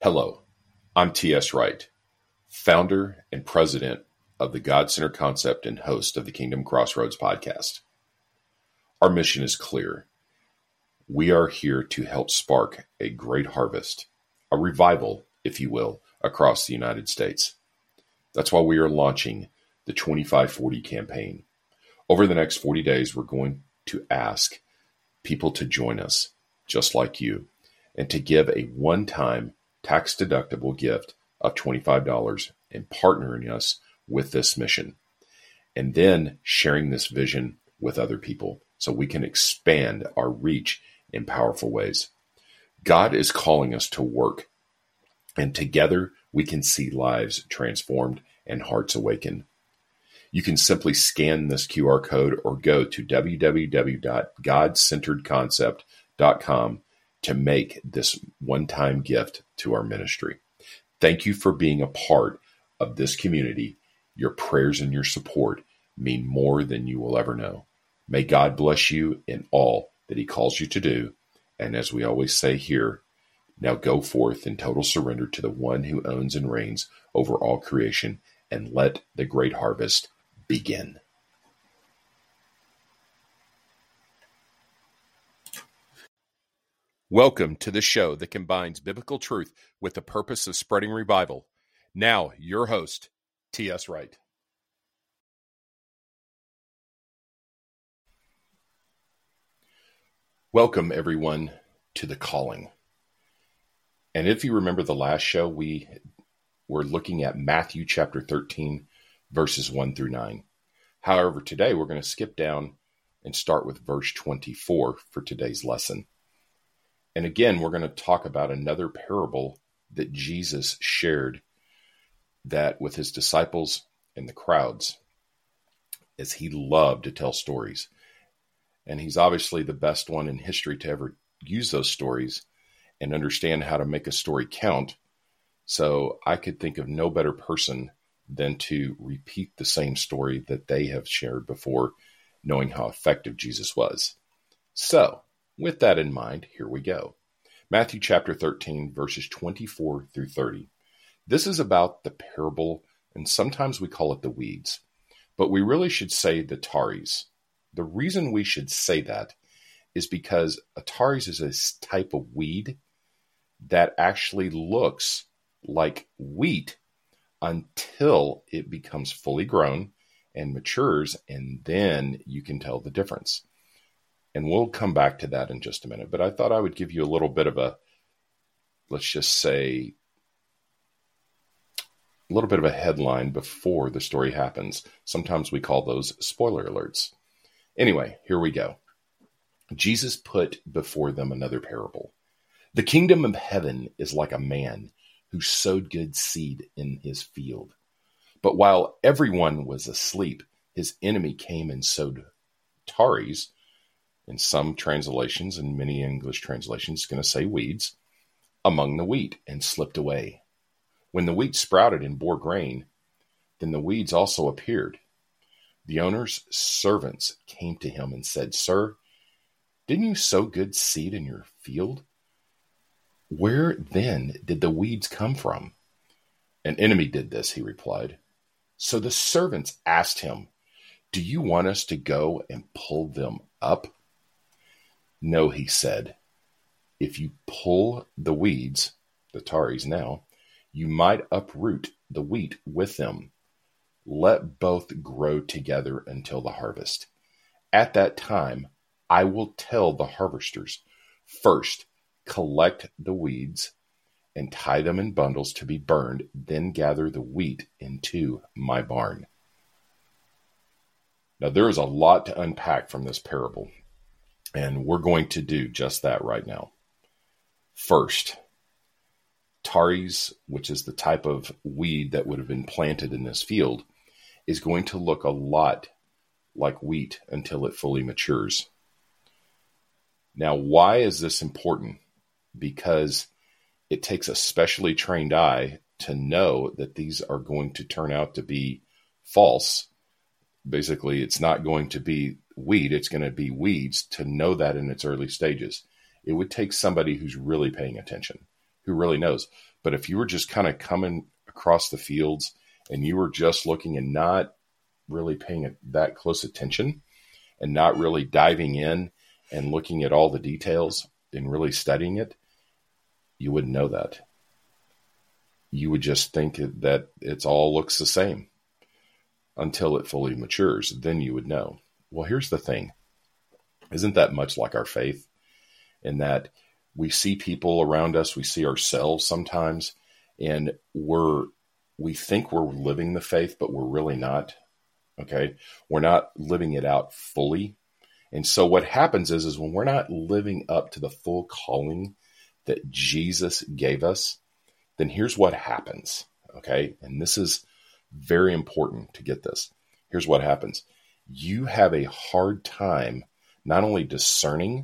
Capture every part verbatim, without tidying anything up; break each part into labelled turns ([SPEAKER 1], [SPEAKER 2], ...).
[SPEAKER 1] Hello, I'm T S Wright, founder and president of the God-Centered Concept and host of the Kingdom Crossroads podcast. Our mission is clear. We are here to help spark a great harvest, a revival, if you will, across the United States. That's why we are launching the twenty-five forty campaign. Over the next forty days, we're going to ask people to join us, just like you, and to give a one-time tax-deductible gift of twenty-five dollars and partnering us with this mission. And then sharing this vision with other people so we can expand our reach in powerful ways. God is calling us to work, and together we can see lives transformed and hearts awakened. You can simply scan this Q R code or go to w w w dot god centered concept dot com to make this one-time gift to our ministry. Thank you for being a part of this community. Your prayers and your support mean more than you will ever know. May God bless you in all that He calls you to do. And as we always say here, now go forth in total surrender to the one who owns and reigns over all creation, and let the great harvest begin. Welcome to the show that combines biblical truth with the purpose of spreading revival. Now, your host, T S Wright. Welcome, everyone, to The Calling. And if you remember the last show, we were looking at Matthew chapter thirteen, verses one through nine. However, today we're going to skip down and start with verse twenty-four for today's lesson. And again, we're going to talk about another parable that Jesus shared that with his disciples and the crowds, as he loved to tell stories. And he's obviously the best one in history to ever use those stories and understand how to make a story count. So I could think of no better person than to repeat the same story that they have shared before, knowing how effective Jesus was. So, with that in mind, here we go. Matthew chapter thirteen, verses twenty-four through thirty. This is about the parable, and sometimes we call it the weeds, but we really should say the tares. The reason we should say that is because a tares is a type of weed that actually looks like wheat until it becomes fully grown and matures, and then you can tell the difference. And we'll come back to that in just a minute. But I thought I would give you a little bit of a, let's just say, a little bit of a headline before the story happens. Sometimes we call those spoiler alerts. Anyway, here we go. Jesus put before them another parable. The kingdom of heaven is like a man who sowed good seed in his field. But while everyone was asleep, his enemy came and sowed tares. In some translations, and many English translations, it's going to say weeds, among the wheat, and slipped away. When the wheat sprouted and bore grain, then the weeds also appeared. The owner's servants came to him and said, "Sir, didn't you sow good seed in your field? Where then did the weeds come from?" "An enemy did this," he replied. So the servants asked him, "Do you want us to go and pull them up?" "No," he said. "If you pull the weeds," the tares now, "you might uproot the wheat with them. Let both grow together until the harvest. At that time, I will tell the harvesters, first, collect the weeds and tie them in bundles to be burned, then gather the wheat into my barn." Now, there is a lot to unpack from this parable, and we're going to do just that right now. First, tares, which is the type of weed that would have been planted in this field, is going to look a lot like wheat until it fully matures. Now, why is this important? Because it takes a specially trained eye to know that these are going to turn out to be false. Basically, it's not going to be wheat, it's going to be weeds, to know that in its early stages. It would take somebody who's really paying attention, who really knows. But if you were just kind of coming across the fields and you were just looking and not really paying that close attention and not really diving in and looking at all the details and really studying it, you wouldn't know that. You would just think that it's all looks the same until it fully matures. Then you would know. Well, here's the thing. Isn't that much like our faith? In that we see people around us, we see ourselves sometimes, and we're we think we're living the faith, but we're really not. Okay? We're not living it out fully. And so what happens is, is when we're not living up to the full calling that Jesus gave us, then here's what happens. Okay? And this is very important to get this. Here's what happens. You have a hard time not only discerning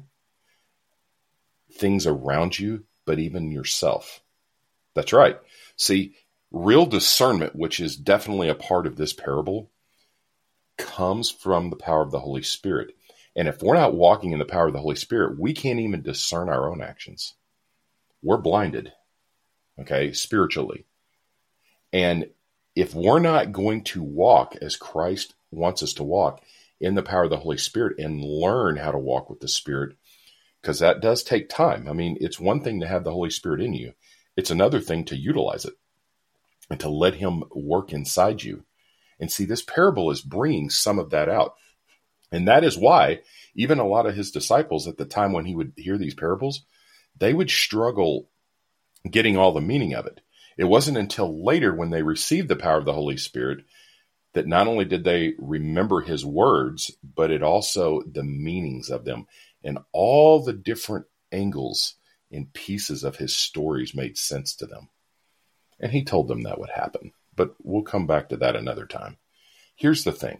[SPEAKER 1] things around you, but even yourself. That's right. See, real discernment, which is definitely a part of this parable, comes from the power of the Holy Spirit. And if we're not walking in the power of the Holy Spirit, we can't even discern our own actions. We're blinded, okay, spiritually. And if we're not going to walk as Christ wants us to walk in the power of the Holy Spirit and learn how to walk with the Spirit, because that does take time. I mean, it's one thing to have the Holy Spirit in you. It's another thing to utilize it and to let him work inside you. And see, this parable is bringing some of that out. And that is why even a lot of his disciples at the time when he would hear these parables, they would struggle getting all the meaning of it. It wasn't until later when they received the power of the Holy Spirit that not only did they remember his words, but it also the meanings of them and all the different angles and pieces of his stories made sense to them. And he told them that would happen, but we'll come back to that another time. Here's the thing.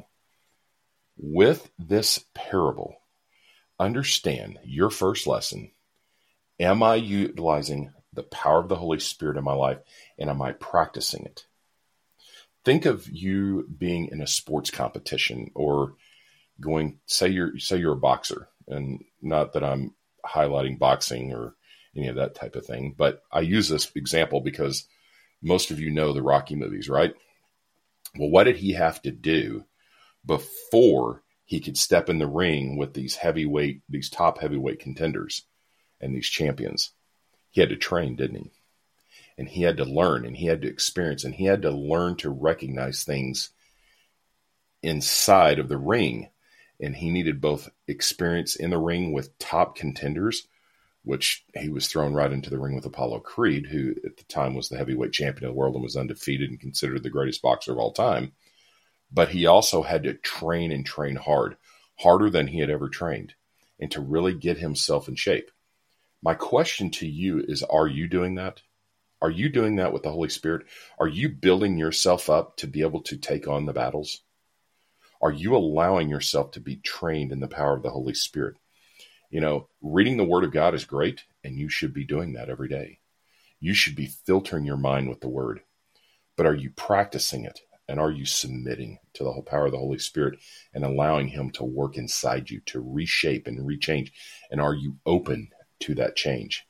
[SPEAKER 1] With this parable, understand your first lesson. Am I utilizing the power of the Holy Spirit in my life, and am I practicing it? Think of you being in a sports competition or going, say you're, say you're a boxer, and not that I'm highlighting boxing or any of that type of thing, but I use this example because most of you know the Rocky movies, right? Well, what did he have to do before he could step in the ring with these heavyweight, these top heavyweight contenders and these champions? He had to train, didn't he? And he had to learn, and he had to experience, and he had to learn to recognize things inside of the ring. And he needed both experience in the ring with top contenders, which he was thrown right into the ring with Apollo Creed, who at the time was the heavyweight champion of the world and was undefeated and considered the greatest boxer of all time. But he also had to train and train hard, harder than he had ever trained, and to really get himself in shape. My question to you is, are you doing that? Are you doing that with the Holy Spirit? Are you building yourself up to be able to take on the battles? Are you allowing yourself to be trained in the power of the Holy Spirit? You know, reading the Word of God is great, and you should be doing that every day. You should be filtering your mind with the Word. But are you practicing it? And are you submitting to the whole power of the Holy Spirit and allowing him to work inside you to reshape and rechange? And are you open to that change?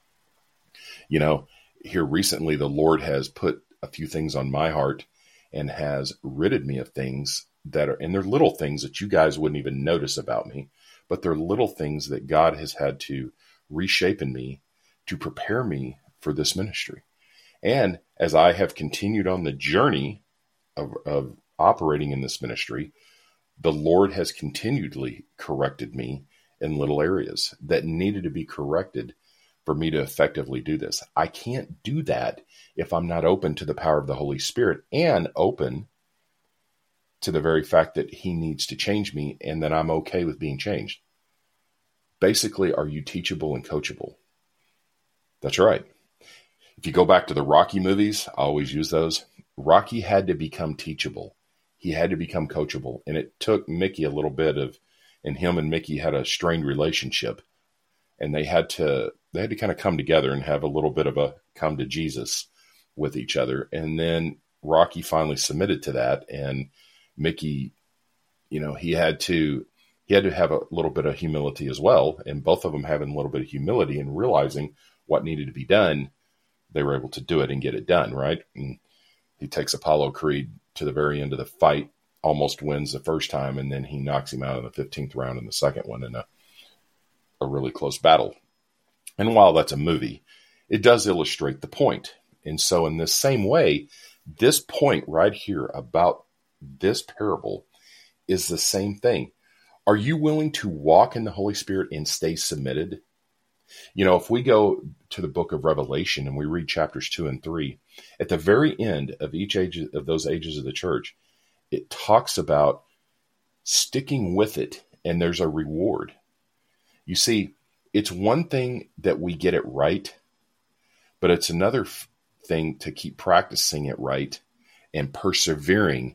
[SPEAKER 1] You know, here recently, the Lord has put a few things on my heart and has ridded me of things that are, and they're little things that you guys wouldn't even notice about me, but they're little things that God has had to reshape in me to prepare me for this ministry. And as I have continued on the journey of, of operating in this ministry, the Lord has continually corrected me in little areas that needed to be corrected for me to effectively do this. I can't do that if I'm not open to the power of the Holy Spirit and open to the very fact that he needs to change me and that I'm okay with being changed. Basically, are you teachable and coachable? That's right. If you go back to the Rocky movies, I always use those. Rocky had to become teachable. He had to become coachable. And it took Mickey a little bit of, and him and Mickey had a strained relationship. And they had to, they had to kind of come together and have a little bit of a come to Jesus with each other. And then Rocky finally submitted to that. And Mickey, you know, he had to, he had to have a little bit of humility as well. And both of them having a little bit of humility and realizing what needed to be done they were able to do it and get it done, right? And he takes Apollo Creed to the very end of the fight, almost wins the first time, and then he knocks him out in the fifteenth round in the second one in a, a really close battle. And while that's a movie, it does illustrate the point. And so in this same way, this point right here about this parable is the same thing. Are you willing to walk in the Holy Spirit and stay submitted? You know, if we go to the book of Revelation and we read chapters two and three, at the very end of each age of those ages of the church, it talks about sticking with it, and there's a reward. You see, it's one thing that we get it right, but it's another thing to keep practicing it right and persevering,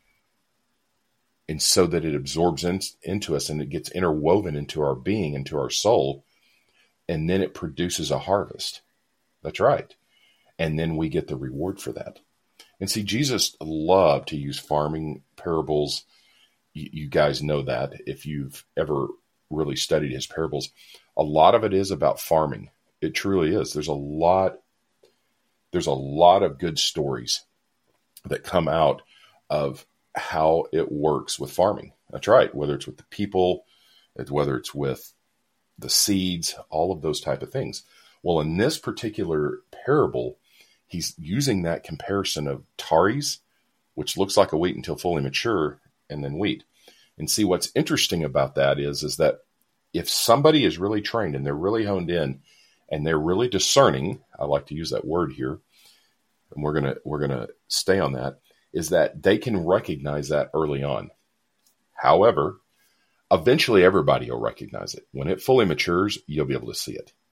[SPEAKER 1] and so that it absorbs in, into us and it gets interwoven into our being, into our soul, and then it produces a harvest. That's right. And then we get the reward for that. And see, Jesus loved to use farming parables. You, you guys know that if you've ever really studied his parables. A lot of it is about farming. It truly is. There's a lot, there's a lot of good stories that come out of how it works with farming. That's right. Whether it's with the people, whether it's with the seeds, all of those type of things. Well, in this particular parable, he's using that comparison of tares, which looks like a wheat until fully mature, and then wheat. And see, what's interesting about that is, is that if somebody is really trained and they're really honed in and they're really discerning, I like to use that word here, and we're going to, we're going to stay on that, is that they can recognize that early on. However, eventually everybody will recognize it. When it fully matures, you'll be able to see it.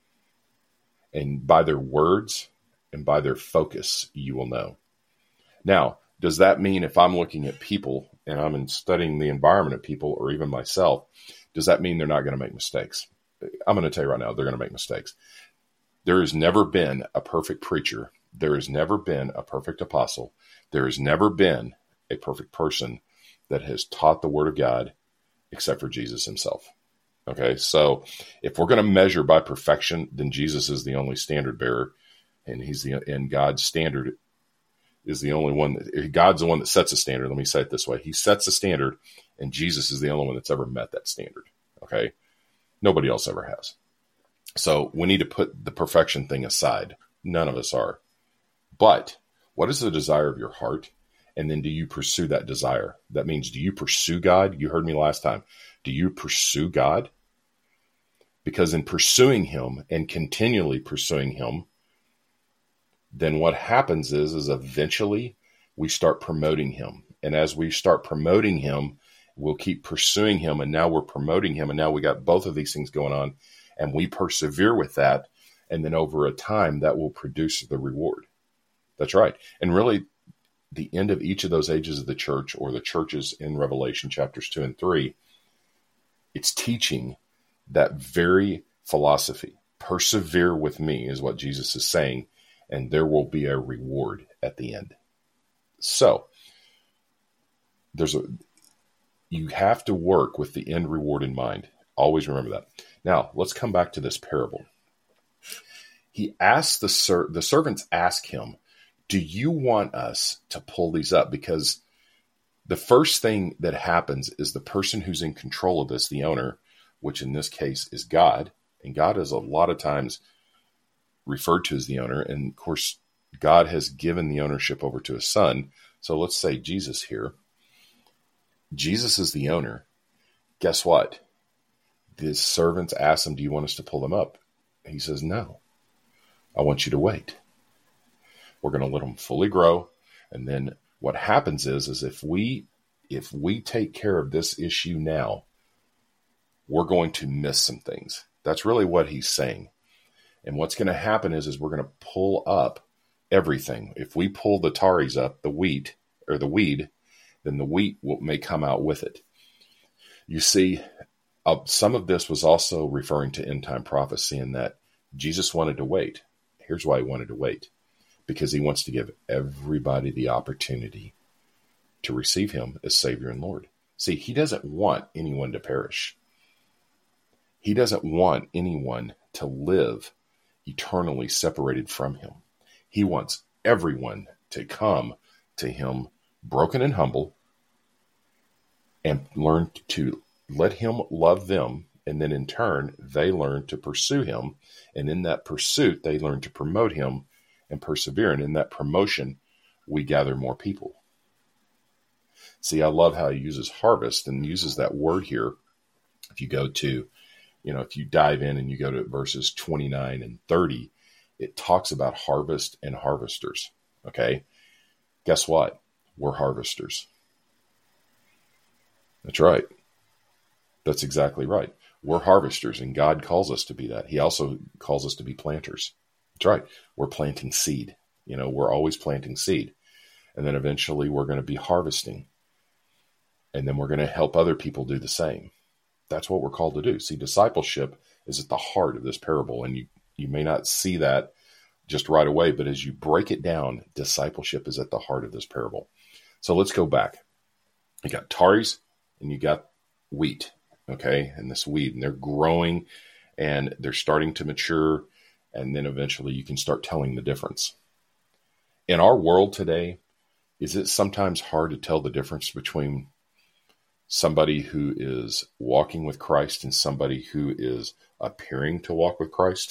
[SPEAKER 1] And by their words and by their focus, you will know. Now, does that mean if I'm looking at people and I'm studying the environment of people, or even myself, does that mean they're not going to make mistakes? I'm going to tell you right now, they're going to make mistakes. There has never been a perfect preacher. There has never been a perfect apostle. There has never been a perfect person that has taught the word of God except for Jesus himself. Okay, so if we're going to measure by perfection, then Jesus is the only standard bearer, and he's the and God's standard is the only one that God's the one that sets a standard. Let me say it this way: He sets a standard, and Jesus is the only one that's ever met that standard. Okay, nobody else ever has. So we need to put the perfection thing aside. None of us are. But what is the desire of your heart? And then do you pursue that desire? That means, do you pursue God? You heard me last time. Do you pursue God? Because in pursuing him and continually pursuing him, then what happens is, is eventually we start promoting him. And as we start promoting him, we'll keep pursuing him. And now we're promoting him. And now we got both of these things going on, and we persevere with that. And then over a time that will produce the reward. That's right. And really, the end of each of those ages of the church, or the churches in Revelation chapters two and three, it's teaching that very philosophy. Persevere with me is what Jesus is saying, and there will be a reward at the end. So there's a, you have to work with the end reward in mind. Always remember that. Now let's come back to this parable. He asks the ser- the servants ask him, do you want us to pull these up? Because the first thing that happens is the person who's in control of this, the owner, which in this case is God, and God is a lot of times referred to as the owner. And of course, God has given the ownership over to his son. So let's say Jesus here. Jesus is the owner. Guess what? The servants ask him, do you want us to pull them up? He says, no, I want you to wait. We're going to let them fully grow. And then what happens is, is if we, if we take care of this issue now, we're going to miss some things. That's really what he's saying. And what's going to happen is, is we're going to pull up everything. If we pull the tares up, the wheat or the weed, then the wheat will, may come out with it. You see, uh, some of this was also referring to end time prophecy, in that Jesus wanted to wait. Here's why he wanted to wait. Because he wants to give everybody the opportunity to receive him as Savior and Lord. See, he doesn't want anyone to perish. He doesn't want anyone to live eternally separated from him. He wants everyone to come to him broken and humble and learn to let him love them. And then in turn, they learn to pursue him. And in that pursuit, they learn to promote him and persevere. And in that promotion, we gather more people. See, I love how he uses harvest and uses that word here. If you go to, you know, if you dive in and you go to verses twenty-nine and thirty, it talks about harvest and harvesters. Okay. Guess what? We're harvesters. That's right. That's exactly right. We're harvesters, and God calls us to be that. He also calls us to be planters. That's right. We're planting seed. You know, we're always planting seed. And then eventually we're going to be harvesting. And then we're going to help other people do the same. That's what we're called to do. See, discipleship is at the heart of this parable. And you, you may not see that just right away, but as you break it down, discipleship is at the heart of this parable. So let's go back. You got tares and you got wheat. Okay, and this weed, and they're growing and they're starting to mature, and then eventually you can start telling the difference. In our world today, is it sometimes hard to tell the difference between somebody who is walking with Christ and somebody who is appearing to walk with Christ?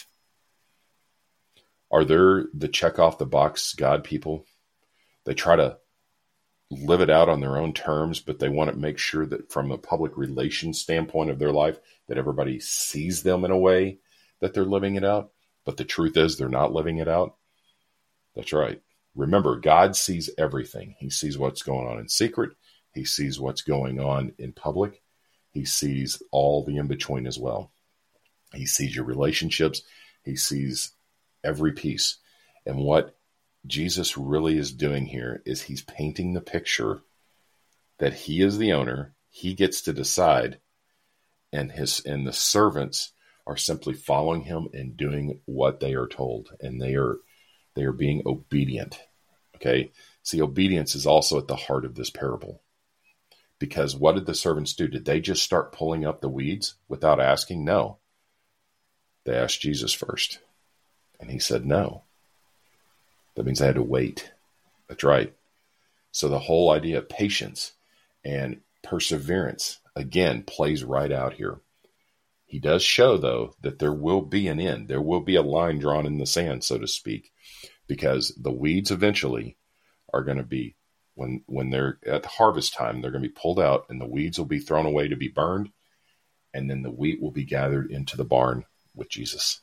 [SPEAKER 1] Are there the check off the box God people? They try to live it out on their own terms, but they want to make sure that from a public relations standpoint of their life, that everybody sees them in a way that they're living it out. But the truth is they're not living it out. That's right. Remember, God sees everything. He sees what's going on in secret. He sees what's going on in public. He sees all the in-between as well. He sees your relationships. He sees every piece. And what Jesus really is doing here is he's painting the picture that he is the owner. He gets to decide, and his and the servants are simply following him and doing what they are told, and they are they are being obedient. Okay, see, obedience is also at the heart of this parable, because what did the servants do? Did they just start pulling up the weeds without asking? No, they asked Jesus first, and he said no. That means I had to wait. That's right. So the whole idea of patience and perseverance, again, plays right out here. He does show, though, that there will be an end. There will be a line drawn in the sand, so to speak, because the weeds eventually are going to be, when, when they're at harvest time, they're going to be pulled out, and the weeds will be thrown away to be burned, and then the wheat will be gathered into the barn with Jesus.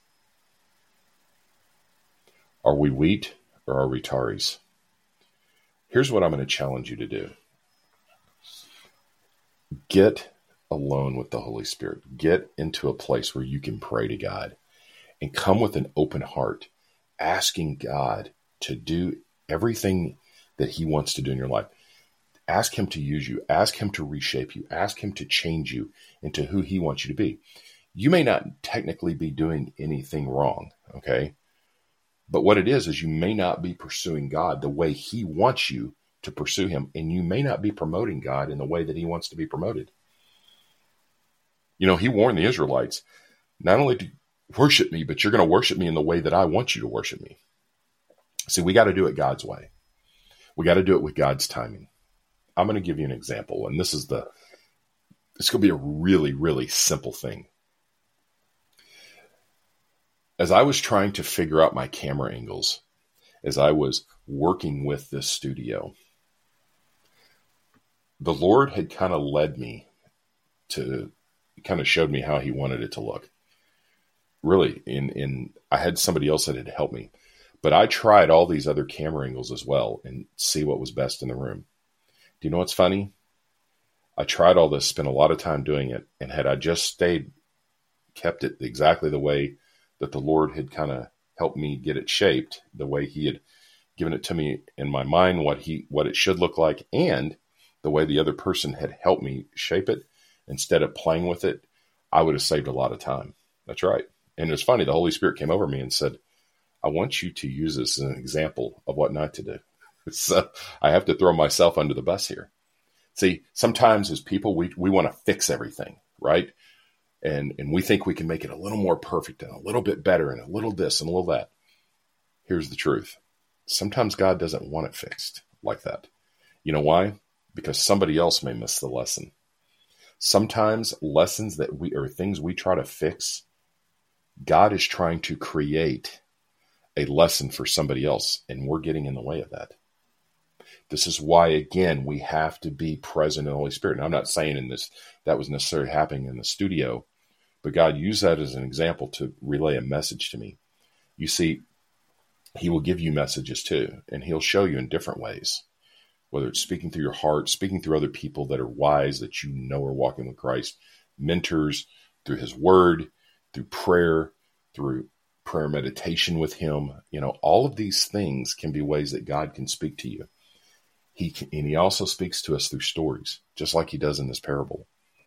[SPEAKER 1] Are we wheat? Or are we tares? Here's what I'm going to challenge you to do. Get alone with the Holy Spirit. Get into a place where you can pray to God and come with an open heart, asking God to do everything that he wants to do in your life. Ask him to use you. Ask him to reshape you. Ask him to change you into who he wants you to be. You may not technically be doing anything wrong, okay? But what it is, is you may not be pursuing God the way he wants you to pursue him. And you may not be promoting God in the way that he wants to be promoted. You know, he warned the Israelites, not only to worship me, but you're going to worship me in the way that I want you to worship me. See, we got to do it God's way. We got to do it with God's timing. I'm going to give you an example. And this is the, it's going to be a really, really simple thing. As I was trying to figure out my camera angles, as I was working with this studio, the Lord had kind of led me to, kind of showed me how he wanted it to look. Really, in, in I had somebody else that had helped me, but I tried all these other camera angles as well and see what was best in the room. Do you know what's funny? I tried all this, spent a lot of time doing it, and had I just stayed, kept it exactly the way that the Lord had kind of helped me get it shaped, the way he had given it to me in my mind, what he, what it should look like, and the way the other person had helped me shape it, instead of playing with it, I would have saved a lot of time. That's right. And it's funny, the Holy Spirit came over me and said, I want you to use this as an example of what not to do. So I have to throw myself under the bus here. See, sometimes as people, we, we want to fix everything, right? And, and we think we can make it a little more perfect and a little bit better and a little this and a little that. Here's the truth. Sometimes God doesn't want it fixed like that. You know why? Because somebody else may miss the lesson. Sometimes lessons that we, or things we try to fix, God is trying to create a lesson for somebody else, and we're getting in the way of that. This is why, again, we have to be present in the Holy Spirit. And I'm not saying in this that was necessarily happening in the studio, but God used that as an example to relay a message to me. You see, He will give you messages too, and He'll show you in different ways, whether it's speaking through your heart, speaking through other people that are wise, that you know are walking with Christ, mentors, through His Word, through prayer, through prayer meditation with Him. You know, all of these things can be ways that God can speak to you. He can, and He also speaks to us through stories, just like He does in this parable.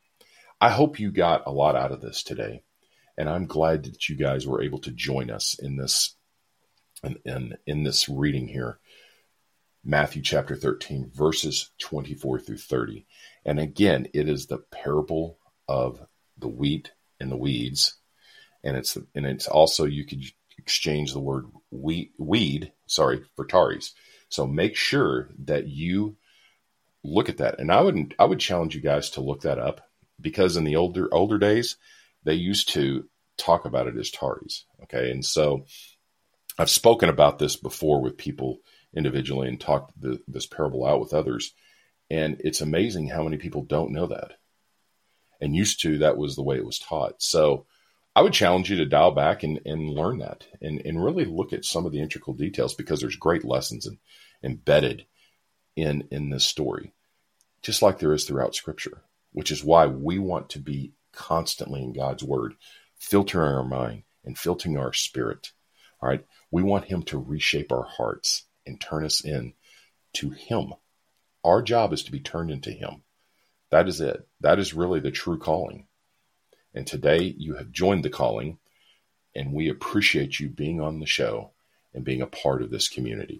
[SPEAKER 1] I hope you got a lot out of this today, and I'm glad that you guys were able to join us in this in, in, in this reading here. Matthew chapter thirteen, verses twenty-four through thirty. And again, it is the parable of the wheat and the weeds. And it's and it's also, you could exchange the word wheat, weed, sorry, for tares. So make sure that you look at that. And I wouldn't, I would challenge you guys to look that up, because in the older, older days, they used to talk about it as tares. Okay. And so I've spoken about this before with people individually and talked the, this parable out with others. And it's amazing how many people don't know that. And used to, that was the way it was taught. So I would challenge you to dial back and, and learn that and, and really look at some of the integral details, because there's great lessons in, embedded in, in this story, just like there is throughout Scripture, which is why we want to be constantly in God's Word, filtering our mind and filtering our spirit. All right. We want Him to reshape our hearts and turn us in to Him. Our job is to be turned into Him. That is it. That is really the true calling. And today you have joined the calling, and we appreciate you being on the show and being a part of this community.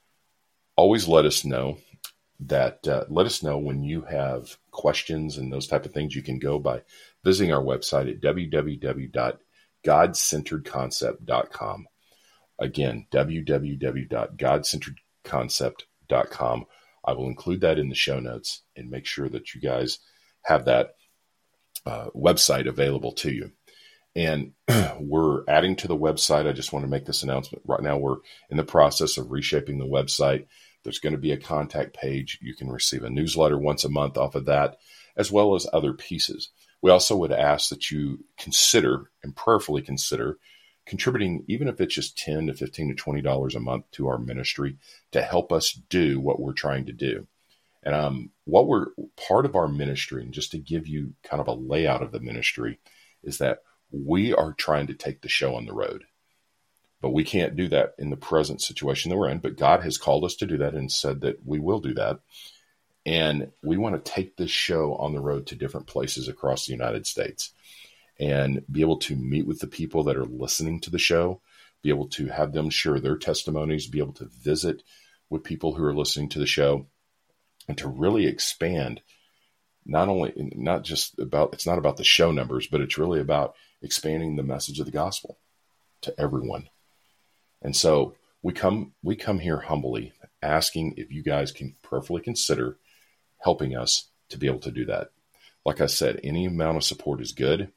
[SPEAKER 1] Always let us know that, uh, let us know when you have questions and those type of things. You can go by visiting our website at w w w dot god centered concept dot com. Again, w w w dot god centered concept dot com. I will include that in the show notes and make sure that you guys have that uh, website available to you. And we're adding to the website. I just want to make this announcement. Right now, we're in the process of reshaping the website. There's going to be a contact page. You can receive a newsletter once a month off of that, as well as other pieces. We also would ask that you consider and prayerfully consider contributing, even if it's just ten to fifteen to twenty dollars a month to our ministry to help us do what we're trying to do. And um, what we're part of our ministry, and just to give you kind of a layout of the ministry, is that we are trying to take the show on the road. But we can't do that in the present situation that we're in. But God has called us to do that and said that we will do that. And we want to take this show on the road to different places across the United States and be able to meet with the people that are listening to the show, be able to have them share their testimonies, be able to visit with people who are listening to the show, and to really expand not only, not just about, it's not about the show numbers, but it's really about expanding the message of the gospel to everyone. And so we come, we come here humbly asking if you guys can prayerfully consider helping us to be able to do that. Like I said, any amount of support is good.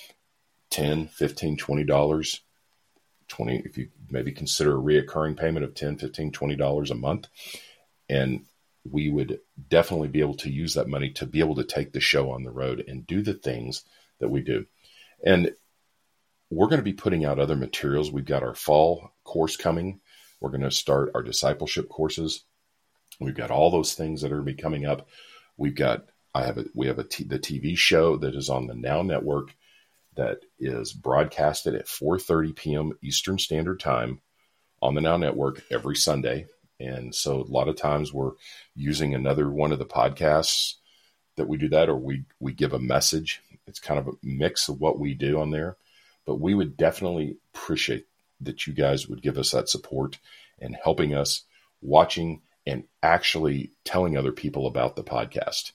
[SPEAKER 1] ten, fifteen, twenty dollars, twenty, if you maybe consider a reoccurring payment of ten, fifteen, twenty dollars a month. And we would definitely be able to use that money to be able to take the show on the road and do the things that we do. And we're going to be putting out other materials. We've got our fall course coming. We're going to start our discipleship courses. We've got all those things that are going to be coming up. We've got, I have a, we have a t- the T V show that is on the Now Network that is broadcasted at four thirty p.m. Eastern Standard Time on the Now Network every Sunday. And so a lot of times we're using another one of the podcasts that we do that, or we, we give a message. It's kind of a mix of what we do on there, but we would definitely appreciate that you guys would give us that support and helping us watching and actually telling other people about the podcast.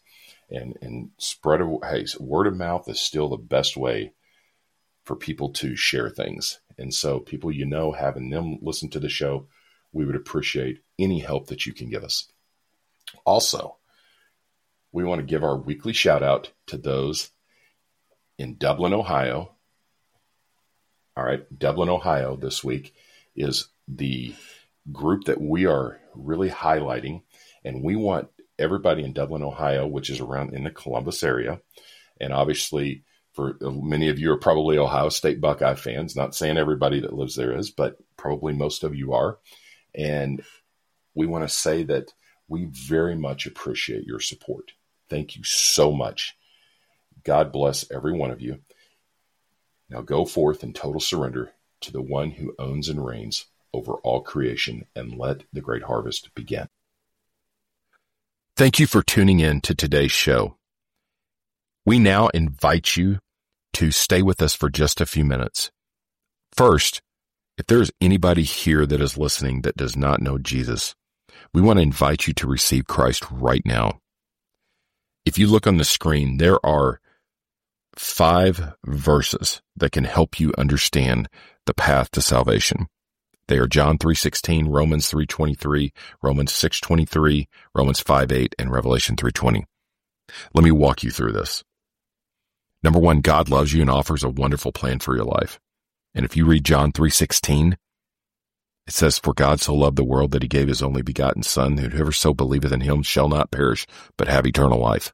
[SPEAKER 1] and, and spread of, hey, word of mouth is still the best way for people to share things. And so people, you know, having them listen to the show, we would appreciate any help that you can give us. Also, we want to give our weekly shout out to those in Dublin, Ohio. All right. Dublin, Ohio this week is the group that we are really highlighting. And we want everybody in Dublin, Ohio, which is around in the Columbus area. And obviously, for many of you are probably Ohio State Buckeye fans, not saying everybody that lives there is, but probably most of you are. And we want to say that we very much appreciate your support. Thank you so much. God bless every one of you. Now go forth in total surrender to the one who owns and reigns over all creation, and let the great harvest begin. Thank you for tuning in to today's show. We now invite you to stay with us for just a few minutes. First, if there's anybody here that is listening that does not know Jesus, we want to invite you to receive Christ right now. If you look on the screen, there are five verses that can help you understand the path to salvation. They are John three sixteen, Romans three twenty-three, Romans six twenty-three, Romans five eight, and Revelation three twenty. Let me walk you through this. Number one, God loves you and offers a wonderful plan for your life. And if you read John three sixteen, it says, "For God so loved the world that he gave his only begotten Son, that whoever so believeth in him shall not perish, but have eternal life."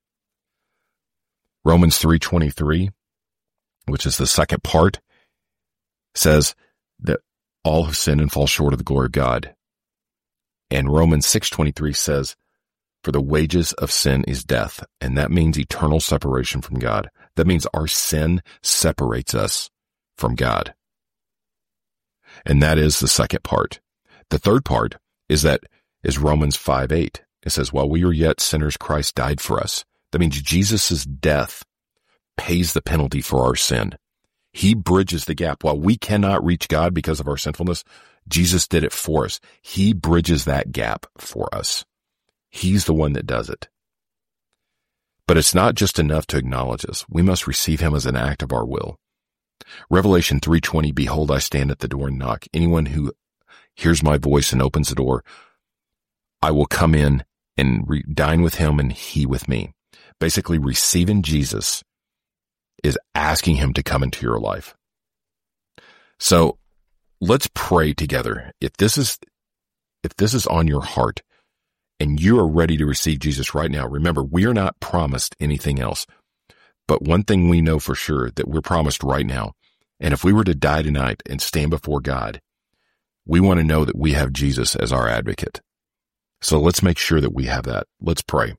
[SPEAKER 1] Romans three twenty-three, which is the second part, says that all have sinned and fall short of the glory of God. And Romans six twenty-three says, "For the wages of sin is death," and that means eternal separation from God. That means our sin separates us from God. And that is the second part. The third part is that is Romans five eight. It says, "While we were yet sinners, Christ died for us." That means Jesus' death pays the penalty for our sin. He bridges the gap. While we cannot reach God because of our sinfulness, Jesus did it for us. He bridges that gap for us. He's the one that does it. But it's not just enough to acknowledge us. We must receive him as an act of our will. Revelation three twenty, "Behold, I stand at the door and knock. Anyone who hears my voice and opens the door, I will come in and re- dine with him and he with me." Basically, receiving Jesus is asking him to come into your life. So let's pray together. If this is, if this is on your heart and you are ready to receive Jesus right now, remember, we are not promised anything else. But one thing we know for sure, that we're promised right now. And if we were to die tonight and stand before God, we want to know that we have Jesus as our advocate. So let's make sure that we have that. Let's pray.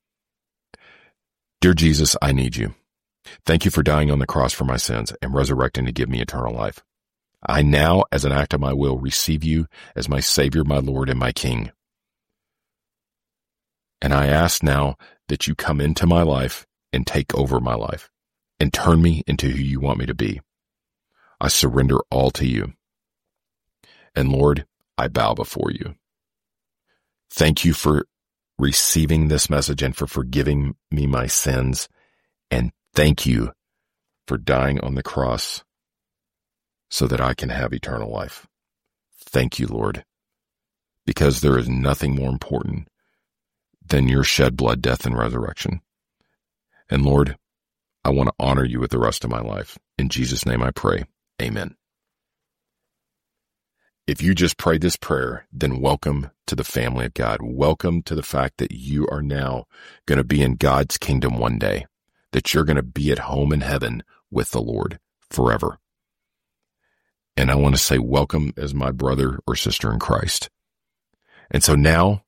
[SPEAKER 1] Dear Jesus, I need you. Thank you for dying on the cross for my sins and resurrecting to give me eternal life. I now, as an act of my will, receive you as my Savior, my Lord, and my King. And I ask now that you come into my life and take over my life and turn me into who you want me to be. I surrender all to you. And Lord, I bow before you. Thank you for receiving this message and for forgiving me my sins. And thank you for dying on the cross so that I can have eternal life. Thank you, Lord, because there is nothing more important than your shed blood, death, and resurrection. And Lord, I want to honor you with the rest of my life. In Jesus' name I pray. Amen. If you just prayed this prayer, then welcome to the family of God. Welcome to the fact that you are now going to be in God's kingdom one day, that you're going to be at home in heaven with the Lord forever. And I want to say welcome as my brother or sister in Christ. And so now,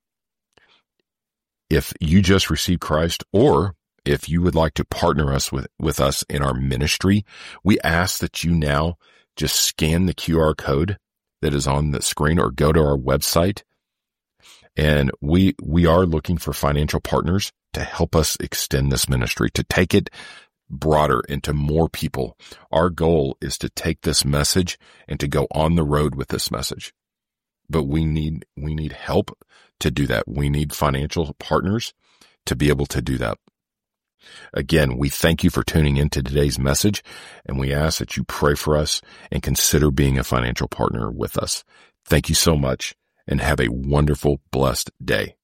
[SPEAKER 1] if you just received Christ, or if you would like to partner us with, with us in our ministry, we ask that you now just scan the Q R code that is on the screen or go to our website. And we, we are looking for financial partners to help us extend this ministry, to take it broader into more people. Our goal is to take this message and to go on the road with this message. But we need, we need help to do that. We need financial partners to be able to do that. Again, we thank you for tuning in to today's message, and we ask that you pray for us and consider being a financial partner with us. Thank you so much, and have a wonderful, blessed day.